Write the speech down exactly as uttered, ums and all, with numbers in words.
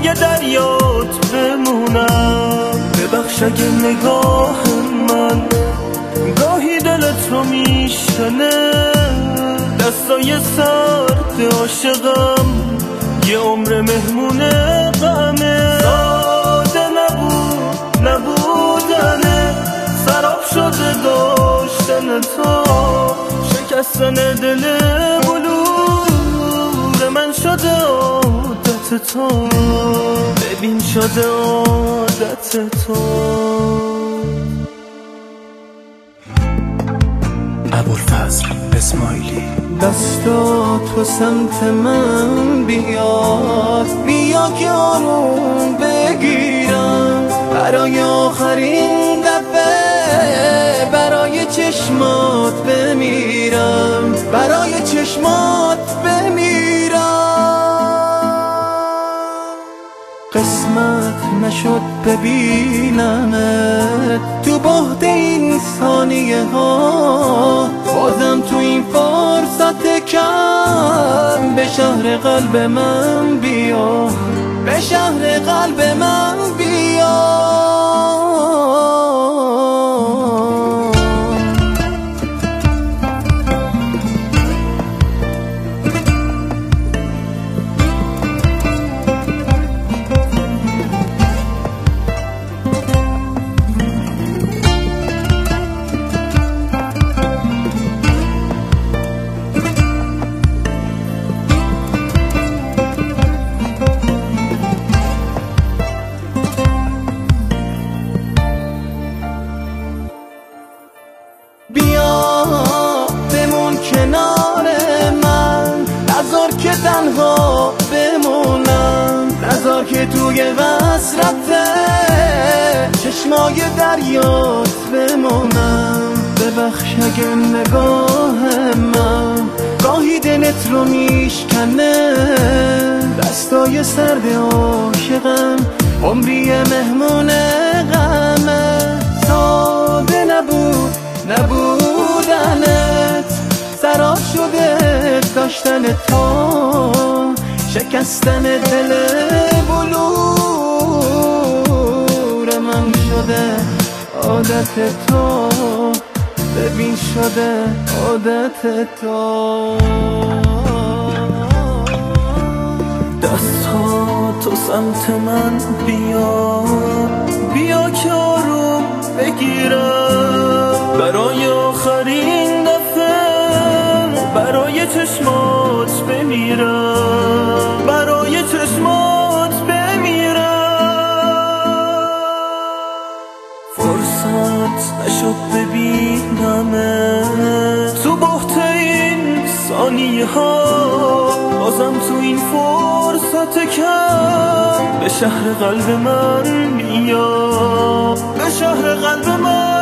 لبای دریات بمونم. ببخش اگه نگاه من گاهی دلت رو میشکنه، دستای سرد عاشقم یه عمر مهمونه غمه. ساده نبود نبودنه، سراب شده داشتن تو، شکستن دل بلور من شده عادت تو. ببین شده عادت تو. ابوالفضل اسماعیلی. دستا تو سمت من بیاد، بیا که آروم بگیرم، برای آخرین دفعه برای چشمات بمیرم، برای چشمات بمیرم. قسمت نشد ببینمت تو بعد این ثانیه ها، بازم تو این فرصت کم به شهر قلب من بیا، به شهر قلب من بیا. بیا بمون کنار من، نذار که تنها بمونم، نذار که توی وصلت چشمای دریات بمونم. ببخش اگه نگاه من گاهی دلت رو میشکنه، دستای سرد عاشقم عمری مهمون غمه. ساده نبود نبودنت، سراب شده داشتن تو، شکستن دل بلور من شده عادت تو. ببین شده عادت تو. دستها تو سمت من بیا، بیا که آروم بگیرم، برای آخرین دفعه برای چشمات بمیرم، برای چشمات بمیرم. فرصت نشد ببینمت تو بحت این ثانیه ها، بازم تو این فرصت کم به شهر قلب من بیا، به شهر قلب من